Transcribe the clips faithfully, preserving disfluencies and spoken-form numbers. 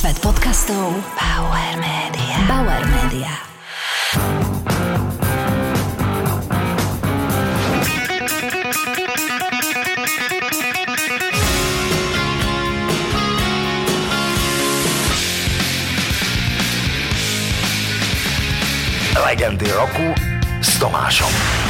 Svet podcastov Bauer Media. Bauer Media. Legendy roku s Tomášom.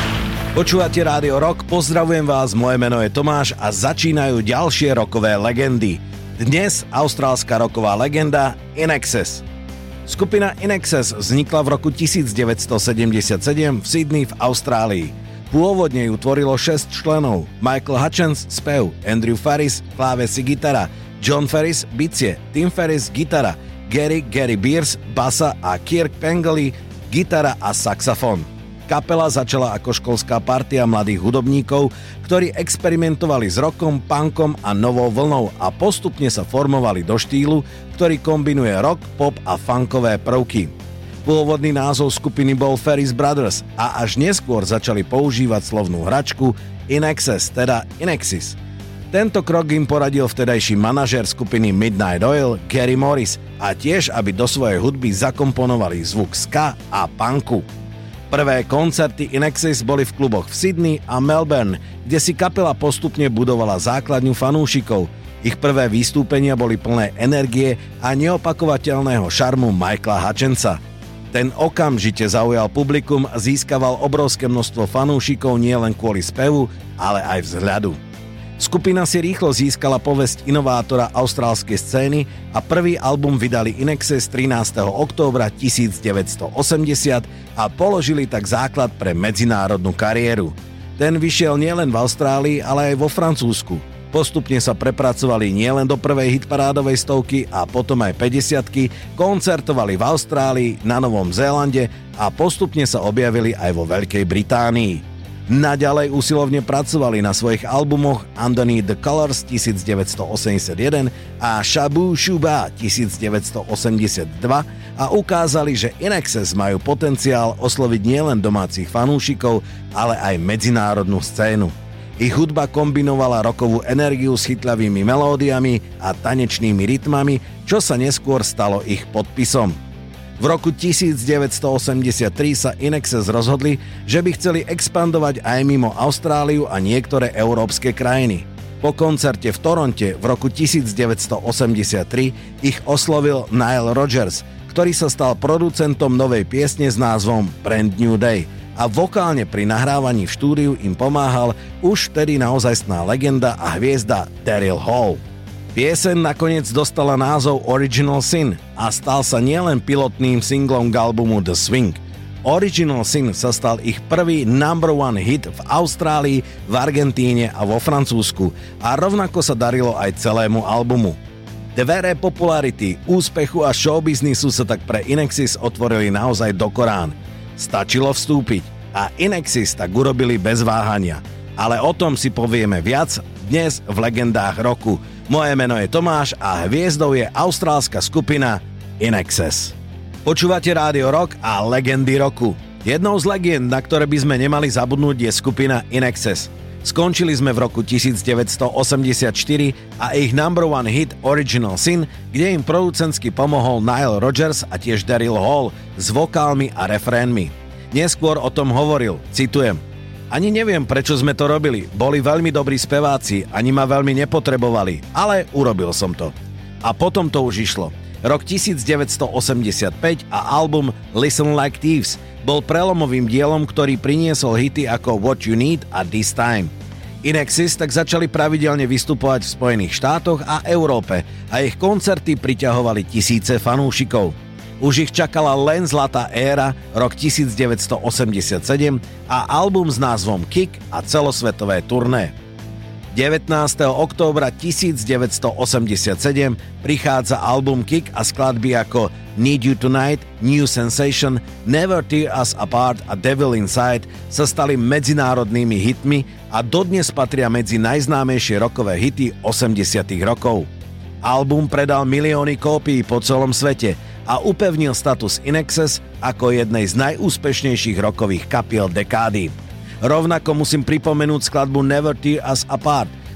Počúvate Rádio Rock, pozdravujem vás, moje meno je Tomáš a začínajú ďalšie rokové legendy. Dnes austrálska roková legenda In Excess. Skupina In Excess vznikla v roku devätnásťsedemdesiatsedem v Sydney v Austrálii. Pôvodne ju tvorilo šesť členov: Michael Hutchence spev, Andrew Farris klávesy gitara, John Farris bicie, Tim Farris gitara, Gary Gary Beers basa a Kirk Pengilly gitara a saxofón. Kapela začala ako školská partia mladých hudobníkov, ktorí experimentovali s rockom, punkom a novou vlnou a postupne sa formovali do štýlu, ktorý kombinuje rock, pop a funkové prvky. Pôvodný názov skupiny bol Farris Brothers a až neskôr začali používať slovnú hračku In Excess, teda In Excess. Tento krok im poradil vtedajší manažér skupiny Midnight Oil Gary Morris a tiež, aby do svojej hudby zakomponovali zvuk ska a punku. Prvé koncerty In Excess boli v kluboch v Sydney a Melbourne, kde si kapela postupne budovala základňu fanúšikov. Ich prvé vystúpenia boli plné energie a neopakovateľného šarmu Michaela Hutchenca. Ten okamžite zaujal publikum a získaval obrovské množstvo fanúšikov nielen kvôli spevu, ale aj vzhľadu. Skupina si rýchlo získala povesť inovátora austrálskej scény a prvý album vydali In Excess trinásteho októbra devätnásťstoosemdesiat a položili tak základ pre medzinárodnú kariéru. Ten vyšiel nielen v Austrálii, ale aj vo Francúzsku. Postupne sa prepracovali nielen do prvej hitparádovej stovky a potom aj päťdesiatky, koncertovali v Austrálii, na Novom Zélande a postupne sa objavili aj vo Veľkej Británii. Naďalej usilovne pracovali na svojich albumoch Underneath the Colours devätnásťstoosemdesiatjeden a Shabu Shuba devätnásťstoosemdesiatdva a ukázali, že In Excess majú potenciál osloviť nielen domácich fanúšikov, ale aj medzinárodnú scénu. Ich hudba kombinovala rockovú energiu s chytľavými melódiami a tanečnými rytmami, čo sa neskôr stalo ich podpisom. V roku devätnásťstoosemdesiattri sa In Excess rozhodli, že by chceli expandovať aj mimo Austráliu a niektoré európske krajiny. Po koncerte v Toronte v roku devätnásťstoosemdesiattri ich oslovil Nile Rodgers, ktorý sa stal producentom novej piesne s názvom Brand New Day a vokálne pri nahrávaní v štúdiu im pomáhal už vtedy naozajstná legenda a hviezda Daryl Hall. Pieseň nakoniec dostala názov Original Sin a stal sa nielen pilotným singlom k albumu The Swing. Original Sin sa stal ich prvý number one hit v Austrálii, v Argentíne a vo Francúzsku a rovnako sa darilo aj celému albumu. Dvere popularity, úspechu a showbiznisu sa tak pre In Excess otvorili naozaj do Korán. Stačilo vstúpiť a In Excess tak urobili bez váhania. Ale o tom si povieme viac dnes v legendách roku. Moje meno je Tomáš a hviezdou je austrálska skupina In Excess. Počúvate Rádio Rock a legendy roku. Jednou z legend, na ktoré by sme nemali zabudnúť, je skupina In Excess. Skončili sme v roku devätnásťstoosemdesiatštyri a ich number one hit Original Sin, kde im producentsky pomohol Nile Rodgers a tiež Daryl Hall s vokálmi a refrénmi. Neskôr o tom hovoril, citujem: Ani neviem, prečo sme to robili. Boli veľmi dobrí speváci, ani ma veľmi nepotrebovali, ale urobil som to. A potom to už išlo. Rok devätnásťstoosemdesiatpäť a album Listen Like Thieves bol prelomovým dielom, ktorý priniesol hity ako What You Need a This Time. In Excess tak začali pravidelne vystupovať v Spojených štátoch a Európe a ich koncerty priťahovali tisíce fanúšikov. Už ich čakala len zlatá éra, rok devätnásťstoosemdesiatsedem a album s názvom Kick a celosvetové turné. devätnásteho októbra devätnásťstoosemdesiatsedem prichádza album Kick a skladby ako Need You Tonight, New Sensation, Never Tear Us Apart a Devil Inside sa stali medzinárodnými hitmi a dodnes patria medzi najznámejšie rockové hity osemdesiatych rokov. Album predal milióny kópií po celom svete a upevnil status In Excess ako jednej z najúspešnejších rockových kapiel dekády. Rovnako musím pripomenúť skladbu Never Tear Us Apart,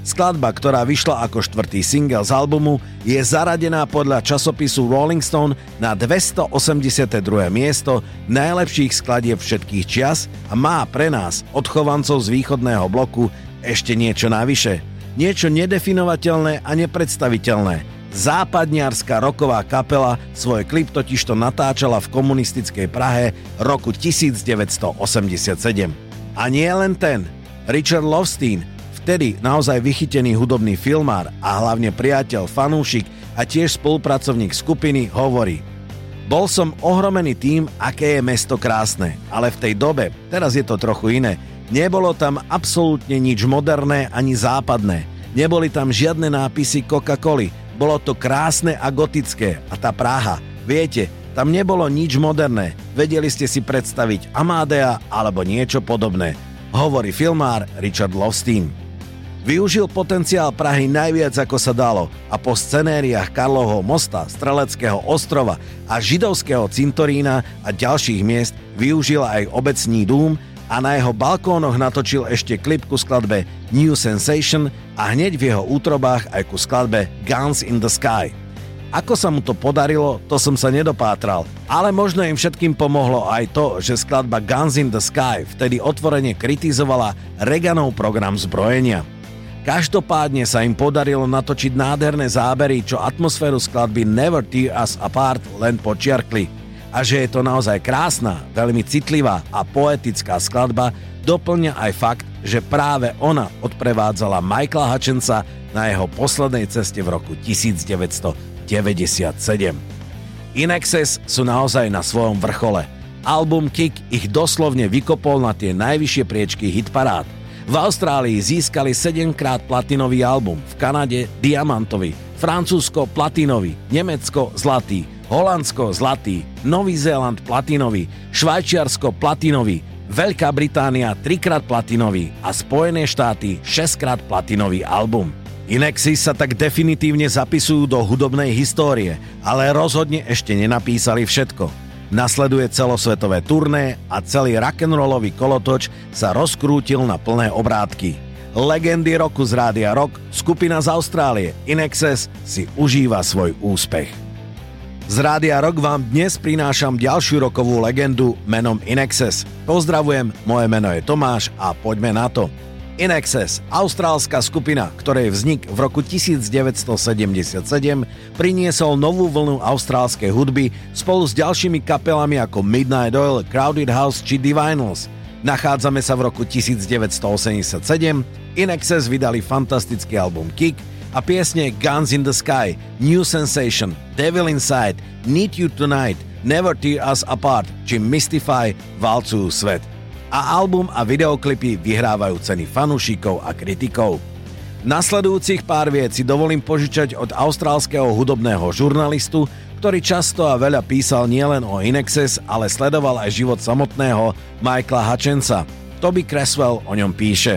Skladba, ktorá vyšla ako štvrtý single z albumu, je zaradená podľa časopisu Rolling Stone na dvestoosemdesiate druhé miesto najlepších skladieb všetkých čias a má pre nás, odchovancov z východného bloku, ešte niečo navyše. Niečo nedefinovateľné a nepredstaviteľné. Západniarská rocková kapela svoj klip totižto natáčala v komunistickej Prahe roku devätnásťstoosemdesiatsedem. A nie len ten. Richard Lovestein, vtedy naozaj vychytený hudobný filmár a hlavne priateľ, fanúšik a tiež spolupracovník skupiny, hovorí: Bol som ohromený tým, aké je mesto krásne, ale v tej dobe, teraz je to trochu iné, nebolo tam absolútne nič moderné ani západné. Neboli tam žiadne nápisy Coca-Coly. Bolo to krásne a gotické. A tá Praha, viete, tam nebolo nič moderné. Vedeli ste si predstaviť Amadea alebo niečo podobné, hovorí filmár Richard Lovestein. Využil potenciál Prahy najviac ako sa dalo a po scenériách Karlovho mosta, Streleckého ostrova a židovského cintorína a ďalších miest využil aj obecný dům a na jeho balkónoch natočil ešte klip ku skladbe New Sensation a hneď v jeho útrobách aj ku skladbe Guns in the Sky. Ako sa mu to podarilo, to som sa nedopátral, ale možno im všetkým pomohlo aj to, že skladba Guns in the Sky vtedy otvorene kritizovala Reaganov program zbrojenia. Každopádne sa im podarilo natočiť nádherné zábery, čo atmosféru skladby Never Tear Us Apart len počiarkli. A že je to naozaj krásna, veľmi citlivá a poetická skladba, doplňa aj fakt, že práve ona odprevádzala Michaela Hutchensa na jeho poslednej ceste v roku devätnásťstodeväťdesiatsedem. In Excess sú naozaj na svojom vrchole. Album Kick ich doslovne vykopol na tie najvyššie priečky hitparád. V Austrálii získali sedemkrát platinový album, v Kanade diamantový, Francúzsko platinový, Nemecko zlatý, Holandsko zlatý, Nový Zéland platinový, Švajčiarsko platinový, Veľká Británia trikrát platinový a Spojené štáty šesťkrát platinový album. In Excess sa tak definitívne zapisujú do hudobnej histórie, ale rozhodne ešte nenapísali všetko. Nasleduje celosvetové turné a celý rock'n'rollový kolotoč sa rozkrútil na plné obrátky. Legendy roku z Rádia Rock, skupina z Austrálie In Excess si užíva svoj úspech. Z Rádia Rock vám dnes prinášam ďalšiu rokovú legendu menom In Excess. Pozdravujem, moje meno je Tomáš a poďme na to. In Excess, austrálska skupina, ktorej vznik v roku devätnásťstosedemdesiatsedem priniesol novú vlnu austrálskej hudby spolu s ďalšími kapelami ako Midnight Oil, Crowded House či Divinyls. Nachádzame sa v roku devätnásťstoosemdesiatsedem, In Excess vydali fantastický album Kick a piesne Guns in the Sky, New Sensation, Devil Inside, Need You Tonight, Never Tear Us Apart či Mystify valcujú svet. A album a videoklipy vyhrávajú ceny fanúšikov a kritikov. Nasledujúcich pár vied si dovolím požičať od austrálskeho hudobného žurnalistu, ktorý často a veľa písal nielen o In Excess, ale sledoval aj život samotného Michaela Hutchensa. Toby Creswell o ňom píše: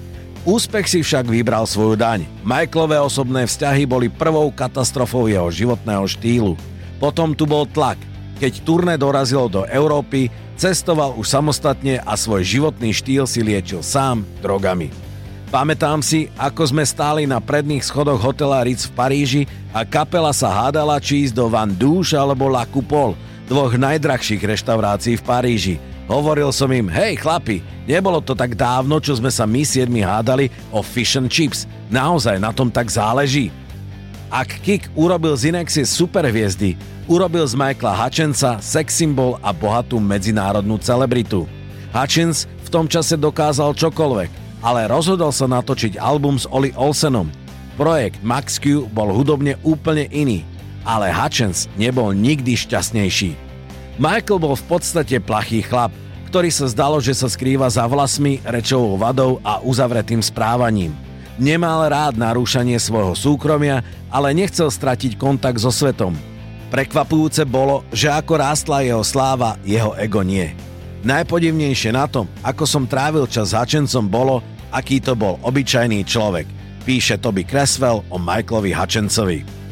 Úspech si však vybral svoju daň. Michaelové osobné vzťahy boli prvou katastrofou jeho životného štýlu. Potom tu bol tlak. Keď turné dorazilo do Európy, cestoval už samostatne a svoj životný štýl si liečil sám drogami. Pamätám si, ako sme stáli na predných schodoch hotela Ritz v Paríži a kapela sa hádala, či ísť do Van Douche alebo La Coupole, dvoch najdrahších reštaurácií v Paríži. Hovoril som im: hej chlapi, nebolo to tak dávno, čo sme sa my siedmi hádali o fish and chips. Naozaj na tom tak záleží. Ak Kick urobil z In Excess superhviezdy, urobil z Michaela Hutchensa sex symbol a bohatú medzinárodnú celebritu. Hutchens v tom čase dokázal čokoľvek, ale rozhodol sa natočiť album s Ollie Olsenom. Projekt Max Q bol hudobne úplne iný, ale Hutchens nebol nikdy šťastnejší. Michael bol v podstate plachý chlap, ktorý sa zdalo, že sa skrýva za vlasmi, rečovou vadou a uzavretým správaním. Nemal rád narúšanie svojho súkromia, ale nechcel stratiť kontakt so svetom. Prekvapujúce bolo, že ako rástla jeho sláva, jeho ego nie. Najpodivnejšie na tom, ako som trávil čas s Hutchensom, bolo, aký to bol obyčajný človek, píše Toby Creswell o Michaelovi Hutchensovi.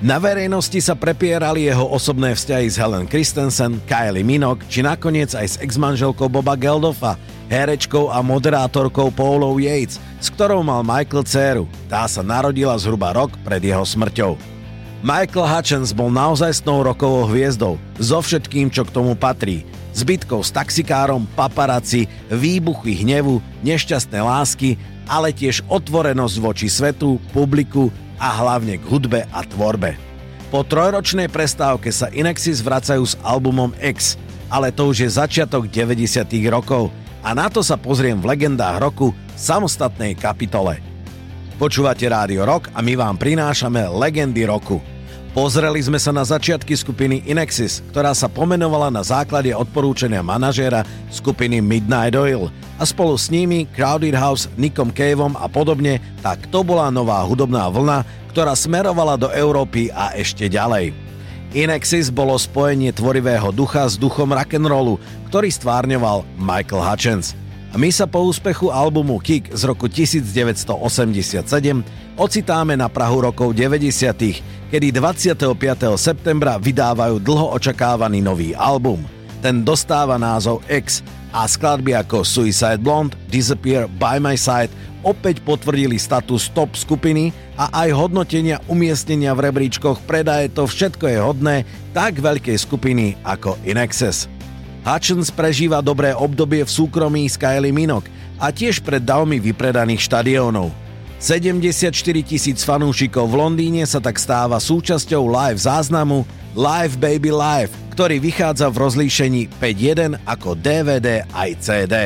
Na verejnosti sa prepierali jeho osobné vzťahy s Helen Christensen, Kylie Minogue, či nakoniec aj s ex-manželkou Boba Geldoffa, herečkou a moderátorkou Paulou Yates, s ktorou mal Michael dcéru. Tá sa narodila zhruba rok pred jeho smrťou. Michael Hutchence bol naozajstnou rockovou hviezdou, so všetkým, čo k tomu patrí. S bitkou s taxikárom, paparazzi, výbuchy hnevu, nešťastné lásky, ale tiež otvorenosť voči svetu, publiku a hlavne k hudbe a tvorbe. Po trojročnej prestávke sa Inexis vracajú s albumom X, ale to už je začiatok deväťdesiatych rokov a na to sa pozriem v legendách roku v samostatnej kapitole. Počúvate Rádio Rock a my vám prinášame legendy roku. Pozreli sme sa na začiatky skupiny Inexis, ktorá sa pomenovala na základe odporúčania manažéra skupiny Midnight Oil a spolu s nimi Crowded House, Nickom Caveom a podobne, tak to bola nová hudobná vlna, ktorá smerovala do Európy a ešte ďalej. Inexis bolo spojenie tvorivého ducha s duchom rock'n'rollu, ktorý stvárňoval Michael Hutchence. A my sa po úspechu albumu Kick z roku devätnásťstoosemdesiatsedem ocitáme na prahu rokov deväťdesiatych, kedy dvadsiateho piateho septembra vydávajú dlho očakávaný nový album. Ten dostáva názov X a skladby ako Suicide Blonde, Disappear, By My Side opäť potvrdili status top skupiny a aj hodnotenia umiestnenia v rebríčkoch predaje to všetko je hodné tak veľkej skupiny ako Inexis. Hutchence prežíva dobré obdobie v súkromí s Kylie Minogue a tiež pred davmi vypredaných štadiónov. sedemdesiatštyri tisíc fanúšikov v Londýne sa tak stáva súčasťou live záznamu Live Baby Live, ktorý vychádza v rozlíšení päť jeden ako dé vé dé aj cé dé.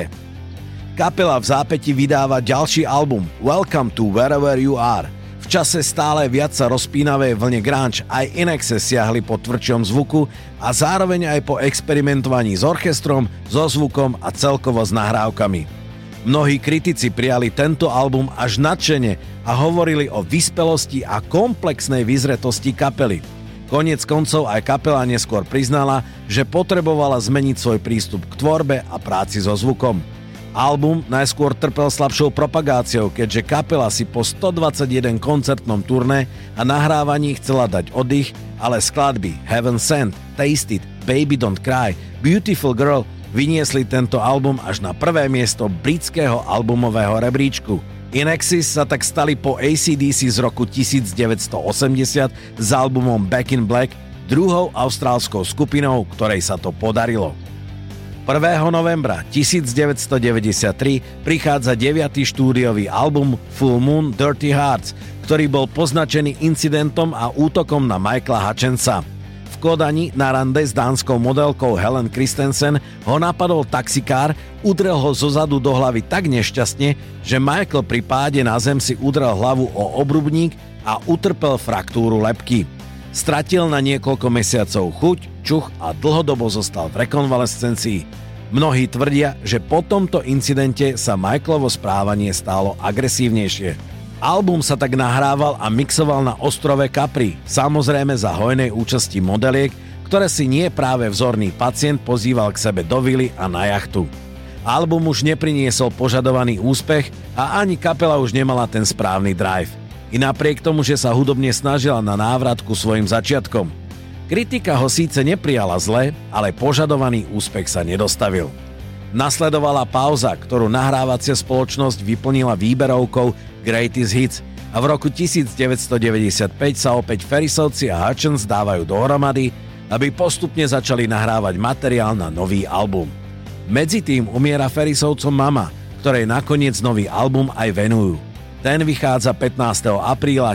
Kapela v zápäti vydáva ďalší album Welcome to Wherever You Are. V čase stále viac sa rozpínavej vlne grunge aj Inexis siahli po tvrdšom zvuku a zároveň aj po experimentovaní s orchestrom, so zvukom a celkovo s nahrávkami. Mnohí kritici prijali tento album až nadšene a hovorili o vyspelosti a komplexnej vyzretosti kapely. Koniec koncov aj kapela neskôr priznala, že potrebovala zmeniť svoj prístup k tvorbe a práci so zvukom. Album najskôr trpel slabšou propagáciou, keďže kapela si po stodvadsaťjeden koncertnom turné a nahrávaní chcela dať oddych, ale skladby Heaven Sent, Taste It, Baby Don't Cry, Beautiful Girl vyniesli tento album až na prvé miesto britského albumového rebríčku. Inexis sa tak stali po á cé dé cé z roku devätnásťstoosemdesiat s albumom Back in Black druhou austrálskou skupinou, ktorej sa to podarilo. prvého novembra devätnásťstodeväťdesiattri prichádza deviaty štúdiový album Full Moon Dirty Hearts, ktorý bol poznačený incidentom a útokom na Michaela Hutchencea. V Kodani na rande s dánskou modelkou Helen Christensen ho napadol taxikár, udrel ho zozadu do hlavy tak nešťastne, že Michael pri páde na zem si udrel hlavu o obrubník a utrpel fraktúru lebky. Stratil na niekoľko mesiacov chuť, čuch a dlhodobo zostal v rekonvalescencii. Mnohí tvrdia, že po tomto incidente sa Michaelovo správanie stálo agresívnejšie. Album sa tak nahrával a mixoval na ostrove Capri, samozrejme za hojnej účasti modeliek, ktoré si nie práve vzorný pacient pozýval k sebe do vily a na jachtu. Album už nepriniesol požadovaný úspech a ani kapela už nemala ten správny drive. I napriek tomu, že sa hudobne snažila na návrat ku svojim začiatkom. Kritika ho síce neprijala zle, ale požadovaný úspech sa nedostavil. Nasledovala pauza, ktorú nahrávacia spoločnosť vyplnila výberovkou Greatest Hits a v roku devätnásťstodeväťdesiatpäť sa opäť Ferrisovci a Hutchence dávajú dohromady, aby postupne začali nahrávať materiál na nový album. Medzi tým umiera Ferrisovcom mama, ktorej nakoniec nový album aj venujú. Ten vychádza pätnásteho apríla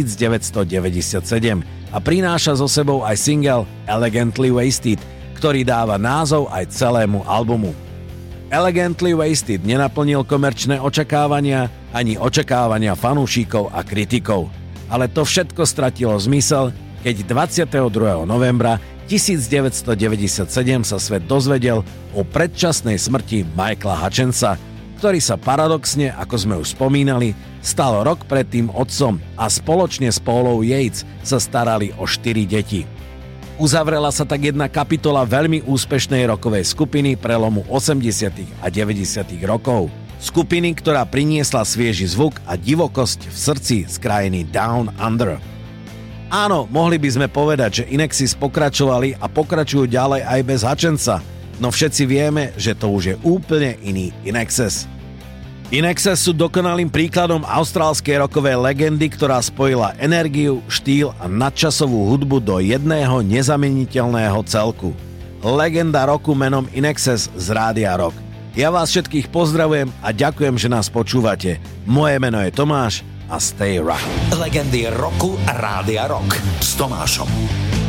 devätnásťstodeväťdesiatsedem a prináša so sebou aj single Elegantly Wasted, ktorý dáva názov aj celému albumu. Elegantly Wasted nenaplnil komerčné očakávania ani očakávania fanúšikov a kritikov. Ale to všetko stratilo zmysel, keď dvadsiateho druhého novembra devätnásťstodeväťdesiatsedem sa svet dozvedel o predčasnej smrti Michaela Hutchencea, ktorý sa paradoxne, ako sme už spomínali, stal rok predtým otcom a spoločne s Paulou Yates sa starali o štyri deti. Uzavrela sa tak jedna kapitola veľmi úspešnej rockovej skupiny prelomu osemdesiatych a deväťdesiatych rokov. Skupiny, ktorá priniesla svieži zvuk a divokosť v srdci z krajiny Down Under. Áno, mohli by sme povedať, že Inexis pokračovali a pokračujú ďalej aj bez Hutchensa, no všetci vieme, že to už je úplne iný Inexes. Inexes sú dokonalým príkladom austrálskej rockovej legendy, ktorá spojila energiu, štýl a nadčasovú hudbu do jedného nezameniteľného celku. Legenda roku menom Inexes z Rádia Rock. Ja vás všetkých pozdravujem a ďakujem, že nás počúvate. Moje meno je Tomáš a stay rock. Legendy roku Rádia Rock s Tomášom.